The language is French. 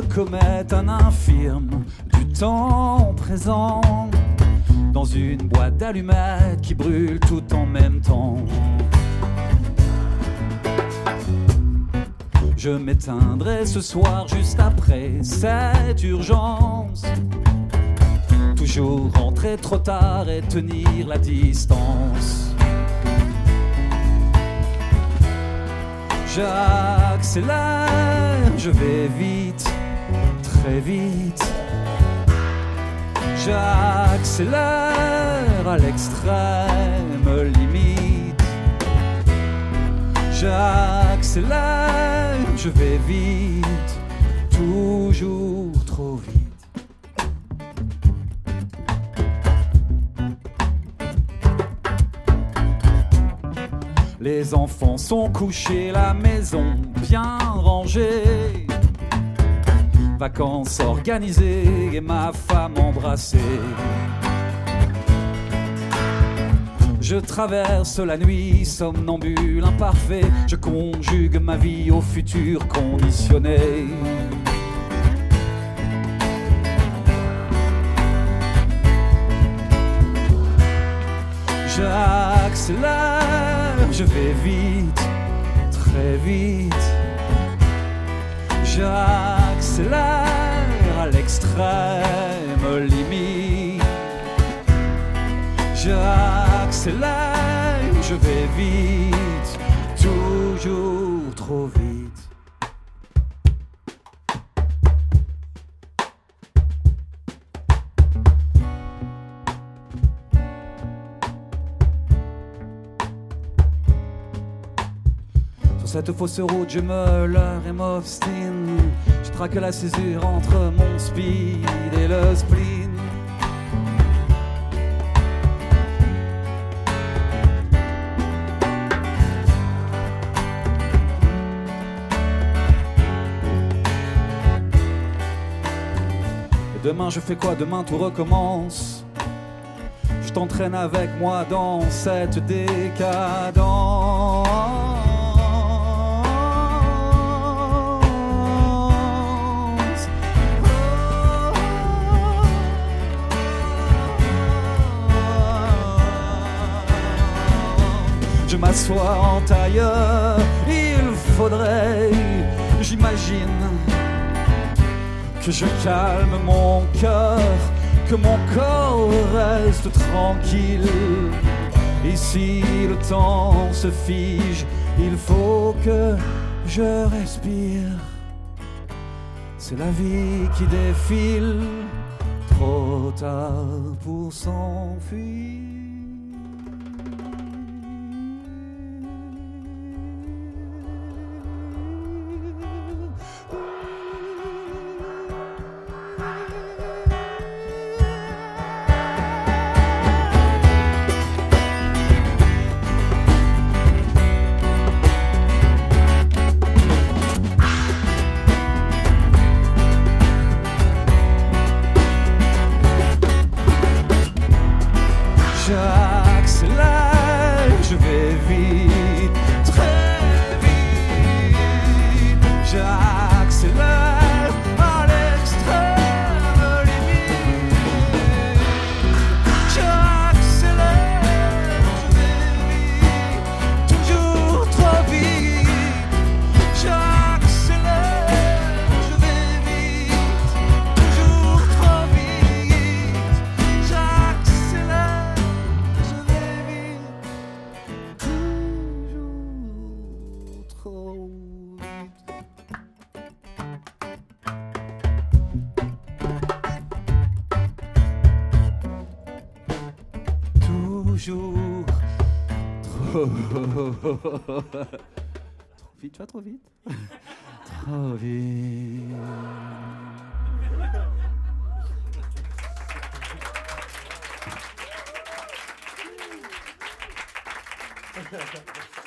comète, un infirme du temps présent, dans une boîte d'allumettes qui brûle tout en même temps. Je m'éteindrai ce soir juste après cette urgence. Toujours rentrer trop tard et tenir la distance. J'accélère, je vais vite, très vite. J'accélère à l'extrême limite. J'accélère, je vais vite, toujours trop vite. Les enfants sont couchés, la maison bien rangée. Vacances organisées et ma femme embrassée. Je traverse la nuit, somnambule imparfait. Je conjugue ma vie au futur conditionné. J'accélère, je vais vite, très vite. J'accélère à l'extrême limite. J'accélère, je vais vite, toujours trop vite. Sur cette fausse route, je me leurre et m'obstine. Je traque la césure entre mon speed et le spleen. Et demain je fais quoi? Demain tout recommence. Je t'entraîne avec moi dans cette décadence. Je m'assois en tailleur, il faudrait, j'imagine, que je calme mon cœur, que mon corps reste tranquille. Ici le temps se fige, il faut que je respire. C'est la vie qui défile, trop tard pour s'enfuir. J'accélère, je vais vite, très vite. J'accélère à l'extrême limite. J'accélère, je vais vite, toujours trop vite. J'accélère, je vais vite, toujours trop vite. J'accélère. Toujours trop vite, tu vas trop vite. Trop vite.